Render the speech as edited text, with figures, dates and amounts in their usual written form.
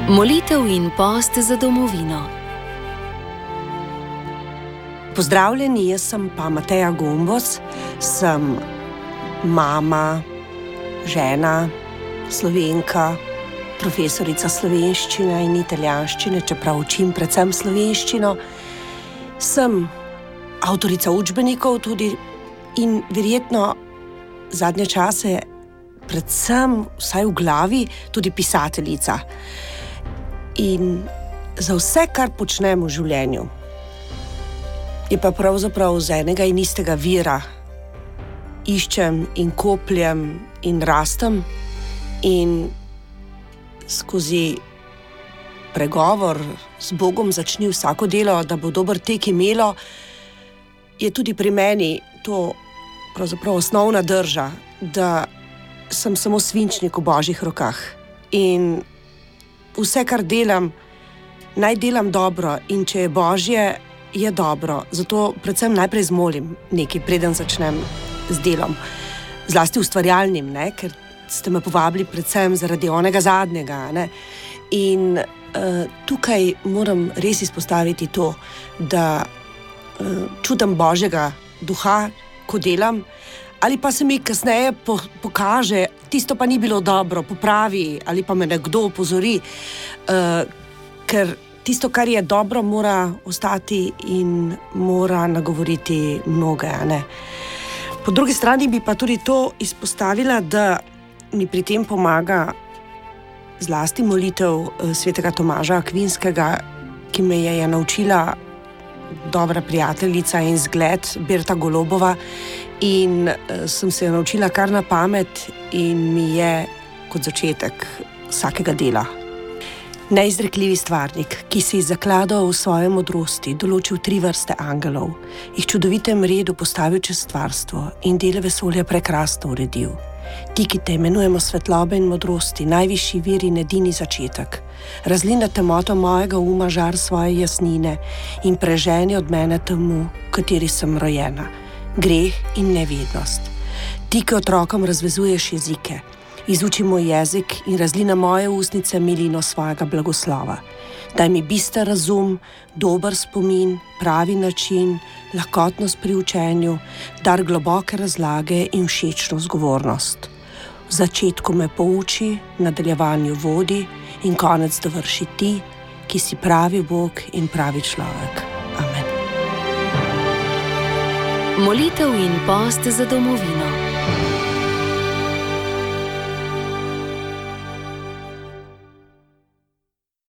Molitev in post za domovino. Pozdravljeni, jaz sem pa Mateja Gombos, sem mama, žena, Slovenka, profesorica slovenščine in italijanščine, čeprav učim predvsem slovenščino. Sem avtorica učbenikov tudi in verjetno zadnje čase predvsem, vsaj v glavi, tudi pisateljica. In za vse, kar počnem v življenju, je pa pravzaprav z enega in istega vira. Iščem in kopljem in rastem in skozi pregovor z Bogom začni vsako delo, da bo dober tek imelo, je tudi pri meni to pravzaprav osnovna drža, da sem samo svinčnik v Božjih rokah. In vse, kar delam, naj delam dobro in če je Božje, je dobro. Zato predvsem najprej zmolim nekaj, preden začnem z delom. Zlasti ustvarjalnim, ker ste me povabili predvsem zaradi onega zadnjega. In tukaj moram res izpostaviti to, da čutim Božjega duha, ko delam, ali pa se mi kasneje pokaže, tisto pa ni bilo dobro, popravi, ali pa me nekdo opozori, ker tisto, kar je dobro, mora ostati in mora nagovoriti mnoge. Po drugi strani bi pa tudi to izpostavila, da mi pri tem pomaga zlasti molitev svetega Tomaža Akvinskega, ki me je naučila dobra prijateljica in zgled Berta Golobova, in sem se jo naučila kar na pamet in mi je kot začetek vsakega dela. Neizrekljivi stvarnik, ki si je zakladal v svoji modrosti določil 3 vrste angelov, jih v čudovitem redu postavil čez stvarstvo in dele vesolja prekrasno uredil. Ti, ki te imenujemo svetlobe in modrosti, najvišji vir in edini začetek, razli na temoto mojega uma žar svoje jasnine in preženi od mene temu, v kateri sem rojena, greh in nevednost. Ti, ki otrokom razvezuješ jezike, izuči moj jezik in razli na moje ustnice milino svojega blagoslova. Daj mi bister razum, dober spomin, pravi način, lahkotnost pri učenju, dar globoke razlage in všečno zgovornost. V začetku me pouči, v nadaljevanju vodi in konec dovrši ti, ki si pravi Bog in pravi človek. Amen. Molitev in post za domovino.